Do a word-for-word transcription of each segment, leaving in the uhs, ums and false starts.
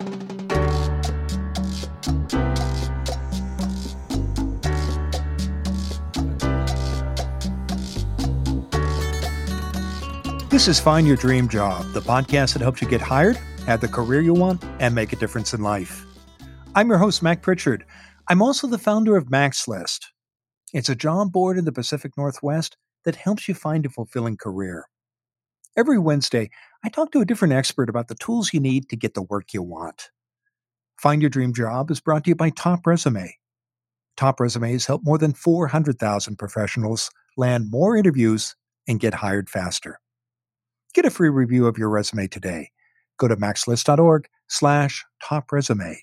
This is Find Your Dream Job, the podcast that helps you get hired, have the career you want, and make a difference in life. I'm your host, Mac Pritchard. I'm also the founder of Mac's List. It's a job board in the Pacific Northwest that helps you find a fulfilling career. Every Wednesday, I talk to a different expert about the tools you need to get the work you want. Find Your Dream Job is brought to you by Top Resume. Top Resumes help more than four hundred thousand professionals land more interviews and get hired faster. Get a free review of your resume today. Go to maxlist.org slash top resume.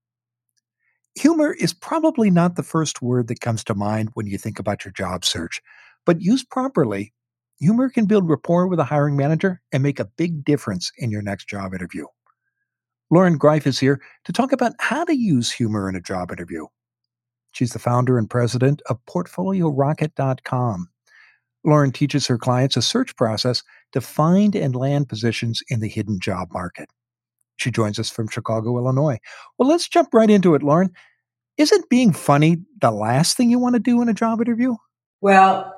Humor is probably not the first word that comes to mind when you think about your job search, but used properly, humor can build rapport with a hiring manager and make a big difference in your next job interview. Lauren Greif is here to talk about how to use humor in a job interview. She's the founder and president of portfolio rocket dot com. Lauren teaches her clients a search process to find and land positions in the hidden job market. She joins us from Chicago, Illinois. Well, let's jump right into it, Lauren. Isn't being funny the last thing you want to do in a job interview? Well,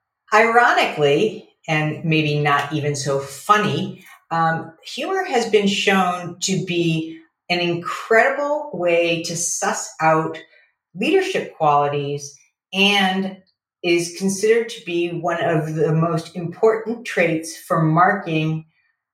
ironically, and maybe not even so funny, um, humor has been shown to be an incredible way to suss out leadership qualities and is considered to be one of the most important traits for marking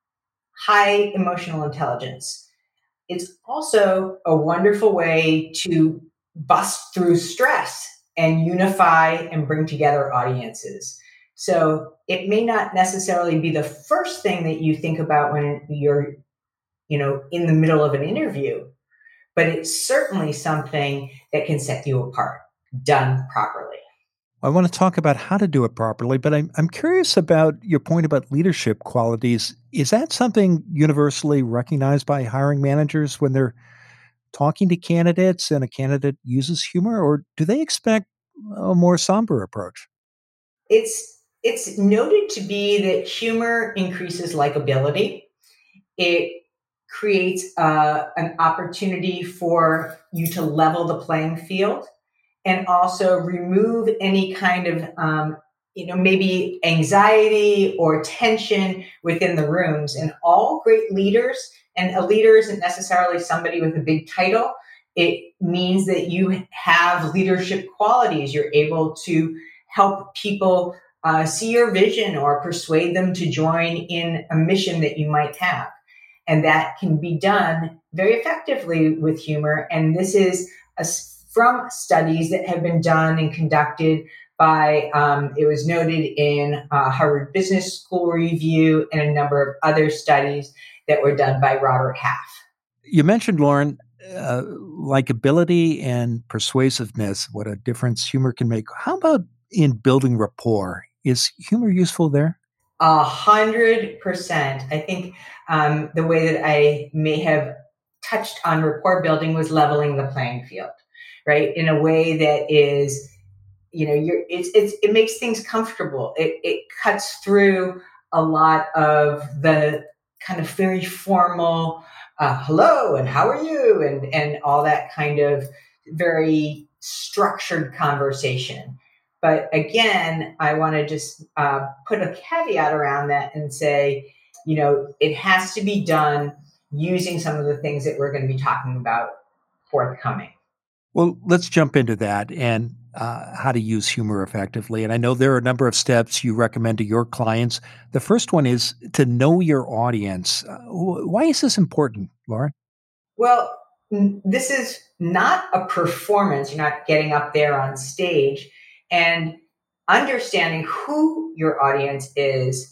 high emotional intelligence. It's also a wonderful way to bust through stress and unify and bring together audiences. So it may not necessarily be the first thing that you think about when you're, you know, in the middle of an interview, but it's certainly something that can set you apart, done properly. I want to talk about how to do it properly, but I'm, I'm curious about your point about leadership qualities. Is that something universally recognized by hiring managers when they're talking to candidates and a candidate uses humor, or do they expect a more somber approach? It's, it's noted to be that humor increases likability. It creates uh, an opportunity for you to level the playing field and also remove any kind of, um, you know, maybe anxiety or tension within the rooms. And all great leaders, and a leader isn't necessarily somebody with a big title. It means that you have leadership qualities. You're able to help people uh, see your vision or persuade them to join in a mission that you might have. And that can be done very effectively with humor. And this is a from studies that have been done and conducted by, um, it was noted in uh, Harvard Business School Review and a number of other studies that were done by Robert Half. You mentioned, Lauren, uh, likability and persuasiveness, what a difference humor can make. How about in building rapport? Is humor useful there? A hundred percent. I think um, the way that I may have touched on rapport building was leveling the playing field. Right, in a way that is, you know, you're it's it's it makes things comfortable. It it cuts through a lot of the kind of very formal uh, hello and how are you and and all that kind of very structured conversation. But again, I want to just uh, put a caveat around that and say, you know, it has to be done using some of the things that we're going to be talking about forthcoming. Well, let's jump into that and uh, how to use humor effectively. And I know there are a number of steps you recommend to your clients. The first one is to know your audience. Uh, why is this important, Lauren? Well, this is not a performance. You're not getting up there on stage, and understanding who your audience is,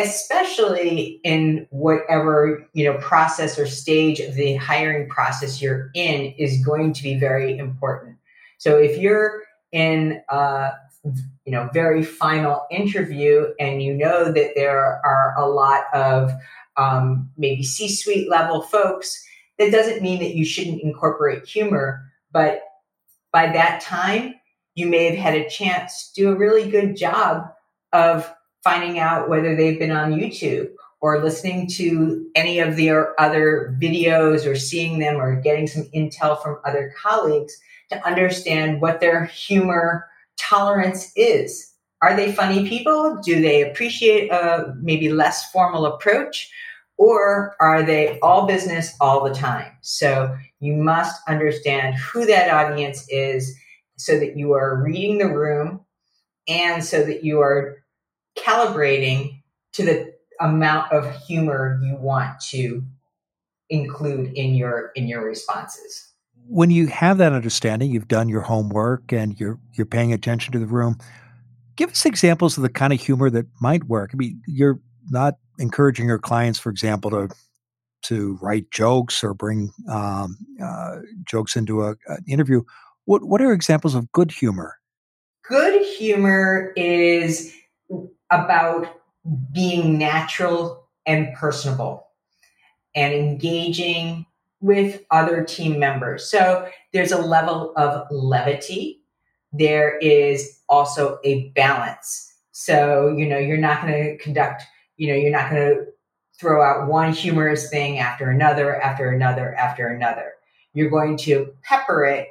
especially in whatever, you know, process or stage of the hiring process you're in, is going to be very important. So if you're in a, you know, very final interview and you know that there are a lot of um, maybe C-suite level folks, that doesn't mean that you shouldn't incorporate humor, but by that time, you may have had a chance to do a really good job of finding out whether they've been on YouTube or listening to any of their other videos or seeing them or getting some intel from other colleagues to understand what their humor tolerance is. Are they funny people? Do they appreciate a maybe less formal approach? Or are they all business all the time? So you must understand who that audience is so that you are reading the room and so that you are calibrating to the amount of humor you want to include in your in your responses. When you have that understanding, you've done your homework and you're you're paying attention to the room. Give us examples of the kind of humor that might work. I mean, you're not encouraging your clients, for example, to to write jokes or bring um, uh, jokes into a, an interview. What what are examples of good humor? Good humor is about being natural and personable and engaging with other team members. So there's a level of levity. There is also a balance. So, you know, you're not going to conduct, you know, you're not going to throw out one humorous thing after another, after another, after another. You're going to pepper it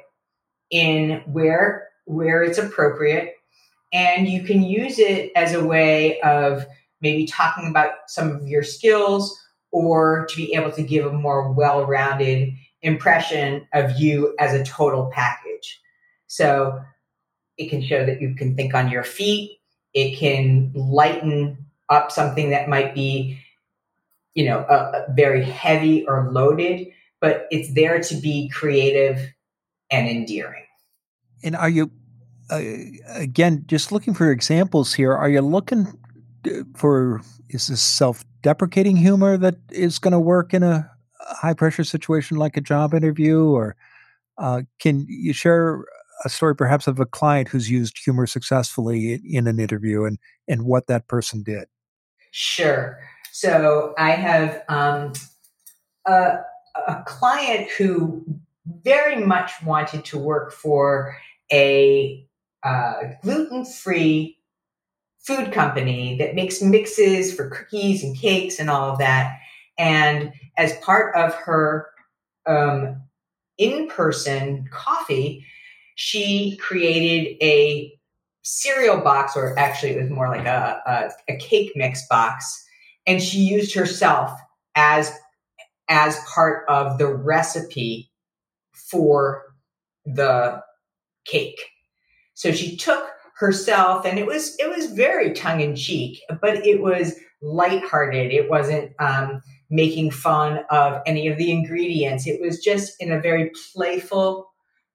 in where where it's appropriate, and you can use it as a way of maybe talking about some of your skills or to be able to give a more well-rounded impression of you as a total package. So it can show that you can think on your feet. It can lighten up something that might be, you know, a, a very heavy or loaded, but it's there to be creative and endearing. And are you, uh, again, just looking for examples here, are you looking for, is this self-deprecating humor that is going to work in a high-pressure situation like a job interview? Or uh, can you share a story perhaps of a client who's used humor successfully in an interview and, and what that person did? Sure. So I have um, a, a client who very much wanted to work for a uh, gluten-free food company that makes mixes for cookies and cakes and all of that. And as part of her um, in-person coffee, she created a cereal box, or actually it was more like a, a, a cake mix box. And she used herself as, as part of the recipe for the cake. So she took herself, and it was it was very tongue in cheek, but it was lighthearted. It wasn't um, making fun of any of the ingredients. It was just in a very playful,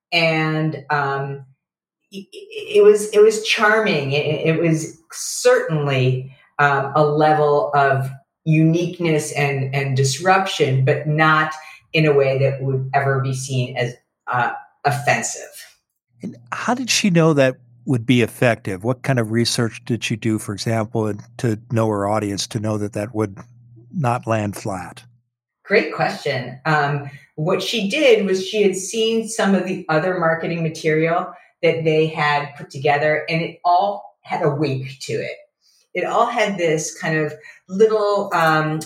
and um, it, it was it was charming. It, it was certainly um, a level of uniqueness and and disruption, but not in a way that would ever be seen as uh, offensive. And how did she know that would be effective? What kind of research did she do, for example, and to know her audience, to know that that would not land flat? Great question. Um, what she did was she had seen some of the other marketing material that they had put together, and it all had a wink to it. It all had this kind of little um,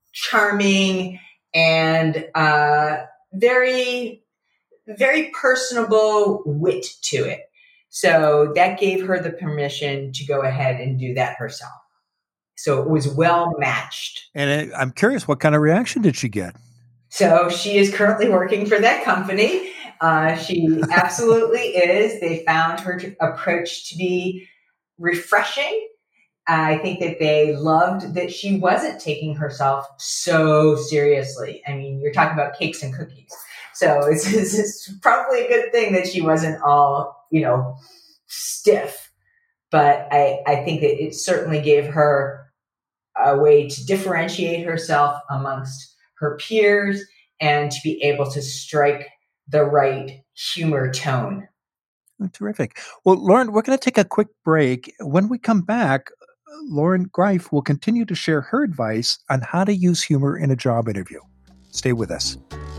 charming and uh, very, very personable wit to it. So that gave her the permission to go ahead and do that herself. So it was well matched. And I'm curious, what kind of reaction did she get? So she is currently working for that company. Uh, she absolutely is. They found her to, approach to be refreshing. I think that they loved that she wasn't taking herself so seriously. I mean, you're talking about cakes and cookies. So it's, it's probably a good thing that she wasn't all, you know, stiff. But I, I think that it certainly gave her a way to differentiate herself amongst her peers and to be able to strike the right humor tone. Oh, terrific. Well, Lauren, we're going to take a quick break. When we come back, Lauren Greif will continue to share her advice on how to use humor in a job interview. Stay with us.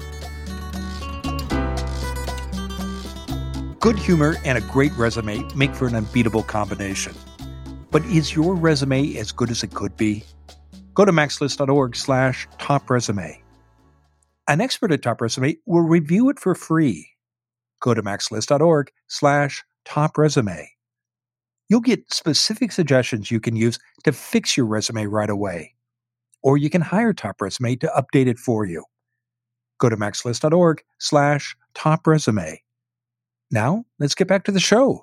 Good humor and a great resume make for an unbeatable combination. But is your resume as good as it could be? Go to maxlist.org slash top resume. An expert at Top Resume will review it for free. Go to maxlist.org slash top resume. You'll get specific suggestions you can use to fix your resume right away. Or you can hire Top Resume to update it for you. Go to maxlist.org slash top resume. Now, let's get back to the show.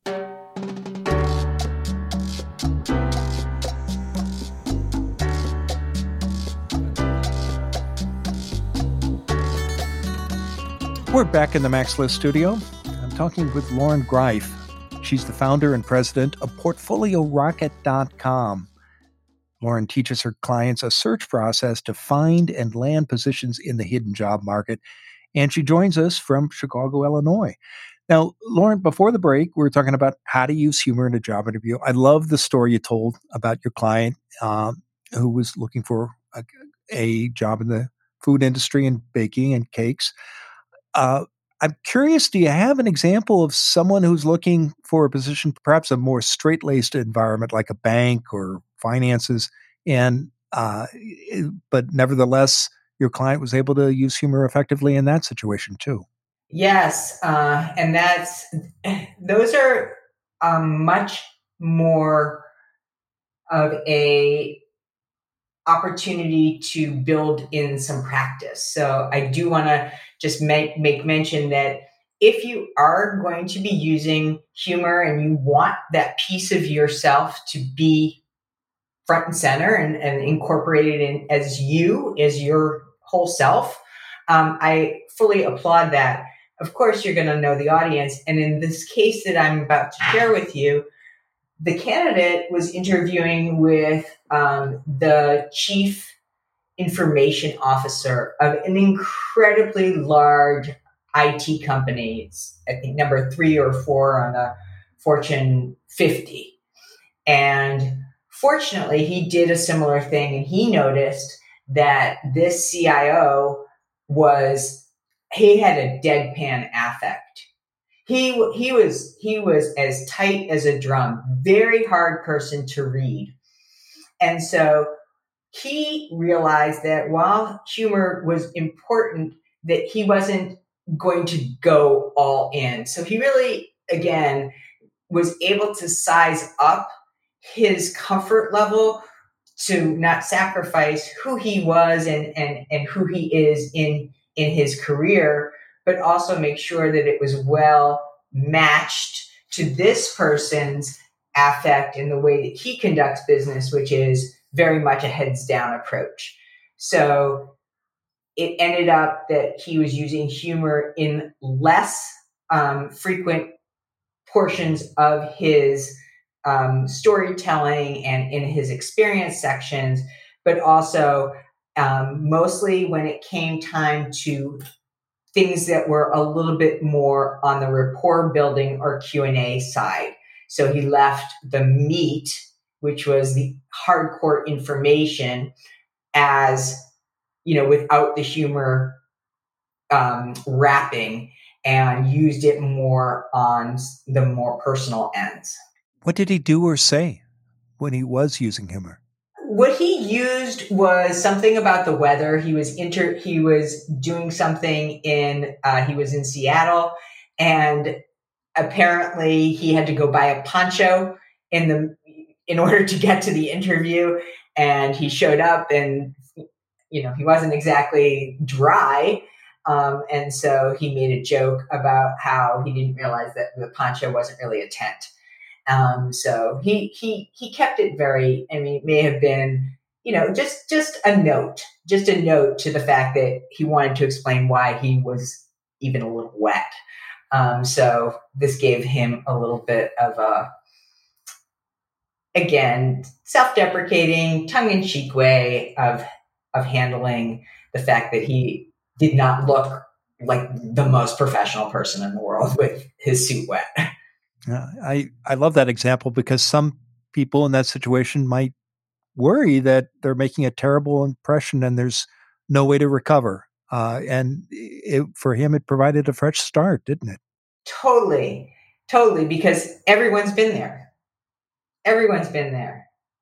We're back in the Max List studio. I'm talking with Lauren Greif. She's the founder and president of portfolio rocket dot com. Lauren teaches her clients a search process to find and land positions in the hidden job market, and she joins us from Chicago, Illinois. Now, Lauren, before the break, we were talking about how to use humor in a job interview. I love the story you told about your client um, who was looking for a, a job in the food industry and baking and cakes. Uh, I'm curious, do you have an example of someone who's looking for a position, perhaps a more straight-laced environment like a bank or finances, and uh, but nevertheless, your client was able to use humor effectively in that situation too? Yes, uh, and that's those are um, much more of a opportunity to build in some practice. So I do want to just make, make mention that if you are going to be using humor and you want that piece of yourself to be front and center and, and incorporated in as you, as your whole self, um, I fully applaud that. Of course, you're going to know the audience. And in this case that I'm about to share with you, the candidate was interviewing with um, the chief information officer of an incredibly large I T company. It's, I think, number three or four on the Fortune fifty. And fortunately, he did a similar thing, and he noticed that this C I O was, he had a deadpan affect. He he was he was as tight as a drum, very hard person to read. And so he realized that while humor was important, that he wasn't going to go all in. So he really, again, was able to size up his comfort level to not sacrifice who he was and, and, and who he is in, in his career, but also make sure that it was well matched to this person's affect in the way that he conducts business, which is very much a heads down approach. So it ended up that he was using humor in less um, frequent portions of his um, storytelling and in his experience sections, but also um, mostly when it came time to things that were a little bit more on the rapport building or Q and A side. So he left the meat, which was the hardcore information, as, you know, without the humor um, wrapping, and used it more on the more personal ends. What did he do or say when he was using humor? What he used was something about the weather. He was inter. He was doing something in. Uh, he was in Seattle, and apparently he had to go buy a poncho in the in order to get to the interview. And he showed up, and you know he wasn't exactly dry, um, and so he made a joke about how he didn't realize that the poncho wasn't really a tent. Um, so he, he, he kept it very, I mean, it may have been, you know, just, just a note, just a note to the fact that he wanted to explain why he was even a little wet. Um, so this gave him a little bit of a, again, self-deprecating, tongue-in-cheek way of, of handling the fact that he did not look like the most professional person in the world with his suit wet. Yeah, I, I love that example because some people in that situation might worry that they're making a terrible impression and there's no way to recover. Uh, and it, for him, it provided a fresh start, didn't it? Totally, totally, because everyone's been there. Everyone's been there.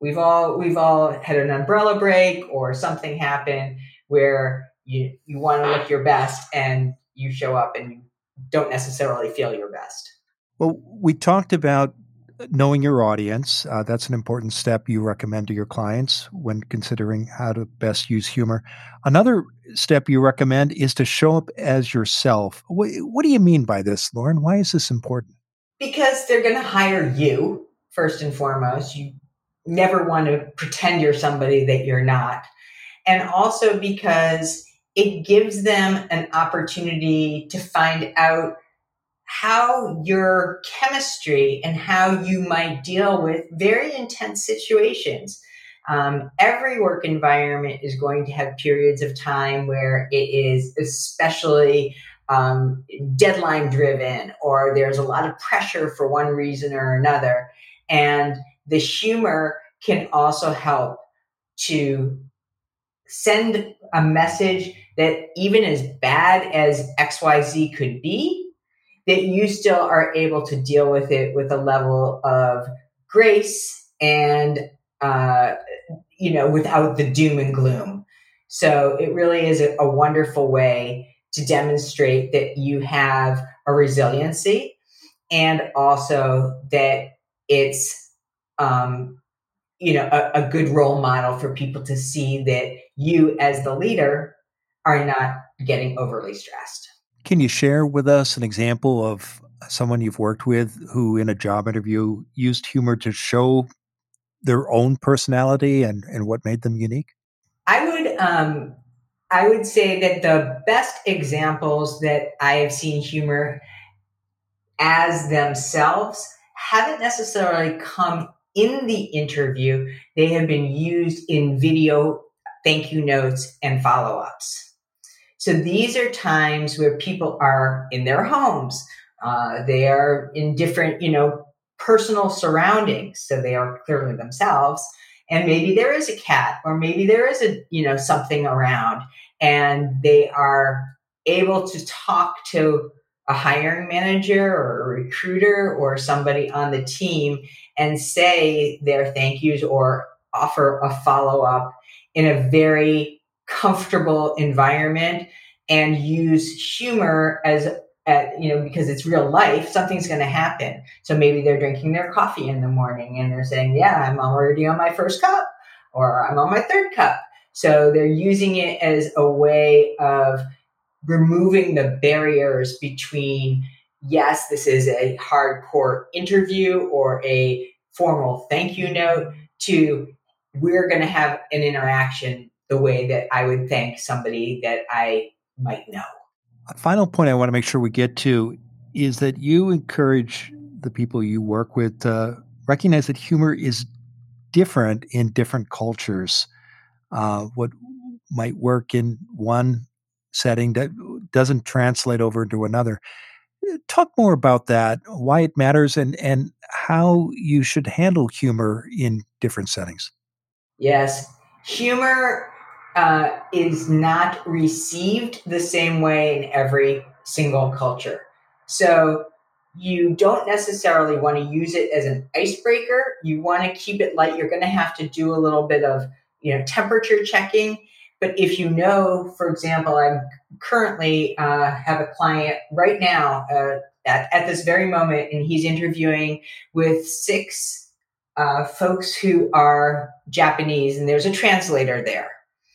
We've all we've all had an umbrella break or something happen where you you want to look your best and you show up and you don't necessarily feel your best. Well, we talked about knowing your audience. Uh, that's an important step you recommend to your clients when considering how to best use humor. Another step you recommend is to show up as yourself. What, what do you mean by this, Lauren? Why is this important? Because they're going to hire you first and foremost. You never want to pretend you're somebody that you're not. And also because it gives them an opportunity to find out how your chemistry and how you might deal with very intense situations. Um, every work environment is going to have periods of time where it is especially um, deadline driven, or there's a lot of pressure for one reason or another. And the humor can also help to send a message that even as bad as X Y Z could be, that you still are able to deal with it with a level of grace and, uh, you know, without the doom and gloom. So it really is a, a wonderful way to demonstrate that you have a resiliency, and also that it's, um, you know, a, a good role model for people to see that you as the leader are not getting overly stressed. Can you share with us an example of someone you've worked with who in a job interview used humor to show their own personality and, and what made them unique? I would um, I would say that the best examples that I have seen humor as themselves haven't necessarily come in the interview. They have been used in video thank you notes and follow-ups. So these are times where people are in their homes. Uh, they are in different, you know, personal surroundings. So they are clearly themselves. And maybe there is a cat, or maybe there is a, you know, something around, and they are able to talk to a hiring manager or a recruiter or somebody on the team and say their thank yous or offer a follow-up in a very comfortable environment, and use humor as at, you know, because it's real life, something's going to happen. So maybe they're drinking their coffee in the morning and they're saying, yeah, I'm already on my first cup, or I'm on my third cup. So they're using it as a way of removing the barriers between, yes, this is a hardcore interview or a formal thank you note, to we're going to have an interaction the way that I would thank somebody that I might know. A final point I want to make sure we get to is that you encourage the people you work with to recognize that humor is different in different cultures. Uh, what might work in one setting that doesn't translate over into another. Talk more about that, why it matters, and, and how you should handle humor in different settings. Yes, humor uh, is not received the same way in every single culture. So you don't necessarily want to use it as an icebreaker. You want to keep it light. You're going to have to do a little bit of, you know, temperature checking. But if you know, for example, I currently uh, have a client right now uh, at, at this very moment, and he's interviewing with six uh, folks who are Japanese, and there's a translator there.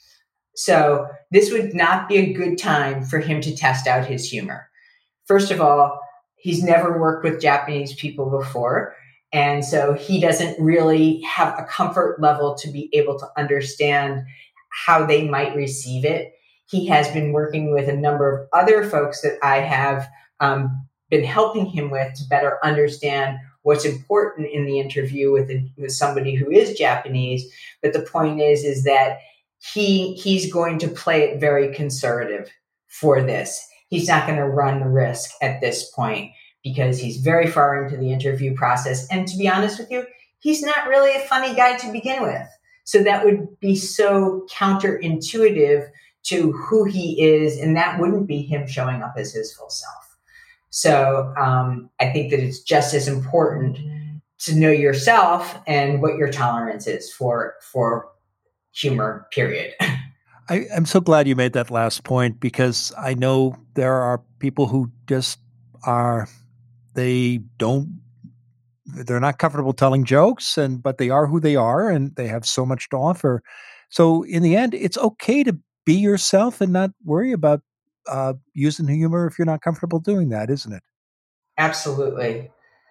So this would not be a good time for him to test out his humor. First of all, he's never worked with Japanese people before. And so he doesn't really have a comfort level to be able to understand how they might receive it. He has been working with a number of other folks that I have um, been helping him with to better understand what's important in the interview with, a, with somebody who is Japanese. But the point is, is that he he's going to play it very conservative for this. He's not going to run the risk at this point because he's very far into the interview process. And to be honest with you, he's not really a funny guy to begin with. So that would be so counterintuitive to who he is, and that wouldn't be him showing up as his full self. So um, I think that it's just as important to know yourself and what your tolerance is for for humor, period. I, I'm so glad you made that last point, because I know there are people who just are, they don't, they're not comfortable telling jokes, and but they are who they are, and they have so much to offer. So in the end, it's okay to be yourself and not worry about uh, using humor if you're not comfortable doing that, isn't it? Absolutely.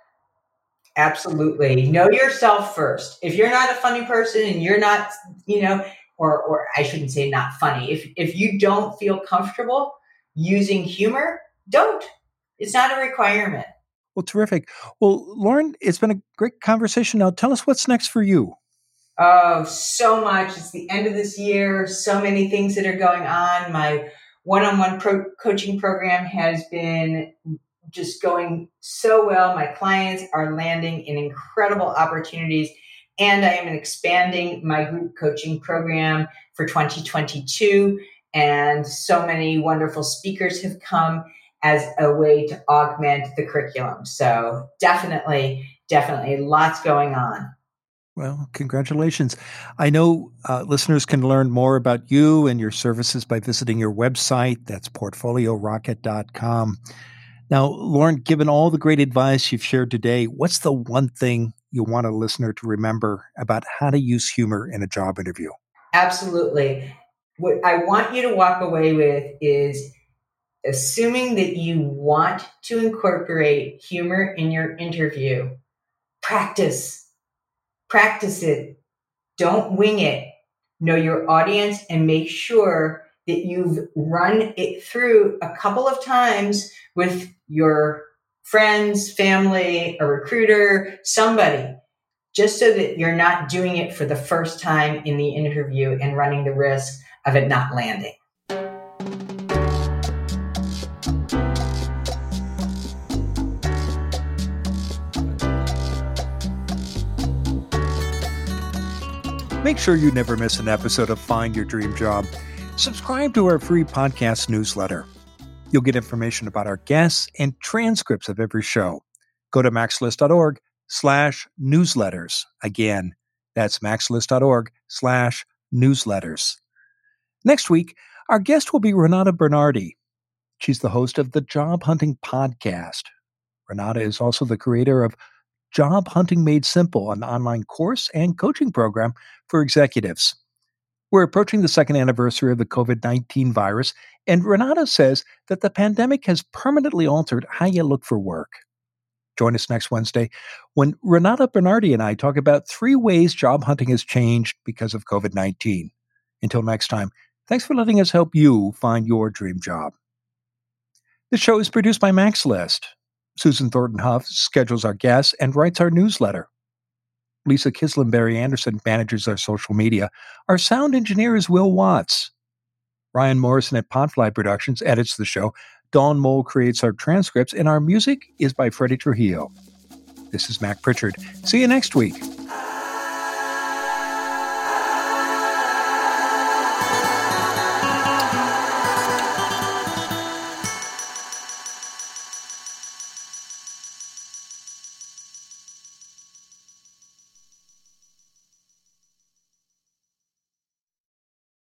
Absolutely. Know yourself first. If you're not a funny person and you're not, you know, or or I shouldn't say not funny. If if you don't feel comfortable using humor, don't. It's not a requirement. Well, terrific. Well, Lauren, it's been a great conversation. Now tell us what's next for you. Oh, so much. It's the end of this year. So many things that are going on. My one-on-one pro- coaching program has been just going so well. My clients are landing in incredible opportunities. And I am expanding my group coaching program for twenty twenty-two. And so many wonderful speakers have come as a way to augment the curriculum. So definitely, definitely lots going on. Well, congratulations. I know uh, listeners can learn more about you and your services by visiting your website. That's portfolio rocket dot com. Now, Lauren, given all the great advice you've shared today, what's the one thing you want a listener to remember about how to use humor in a job interview? Absolutely. What I want you to walk away with is assuming that you want to incorporate humor in your interview. Practice. Practice it. Don't wing it. Know your audience and make sure that you've run it through a couple of times with your friends, family, a recruiter, somebody, just so that you're not doing it for the first time in the interview and running the risk of it not landing. Make sure you never miss an episode of Find Your Dream Job. Subscribe to our free podcast newsletter. You'll get information about our guests and transcripts of every show. Go to maxlist.org slash newsletters. Again, that's maxlist.org slash newsletters. Next week, our guest will be Renata Bernardi. She's the host of the Job Hunting Podcast. Renata is also the creator of Job Hunting Made Simple, an online course and coaching program for executives. We're approaching the second anniversary of the covid nineteen virus, and Renata says that the pandemic has permanently altered how you look for work. Join us next Wednesday when Renata Bernardi and I talk about three ways job hunting has changed because of covid nineteen. Until next time, thanks for letting us help you find your dream job. The show is produced by MaxList. Susan Thornton Huff schedules our guests and writes our newsletter. Lisa Kislenberry Anderson manages our social media. Our sound engineer is Will Watts. Ryan Morrison at Podfly Productions edits the show. Dawn Mole creates our transcripts, and our music is by Freddie Trujillo. This is Mac Pritchard. See you next week.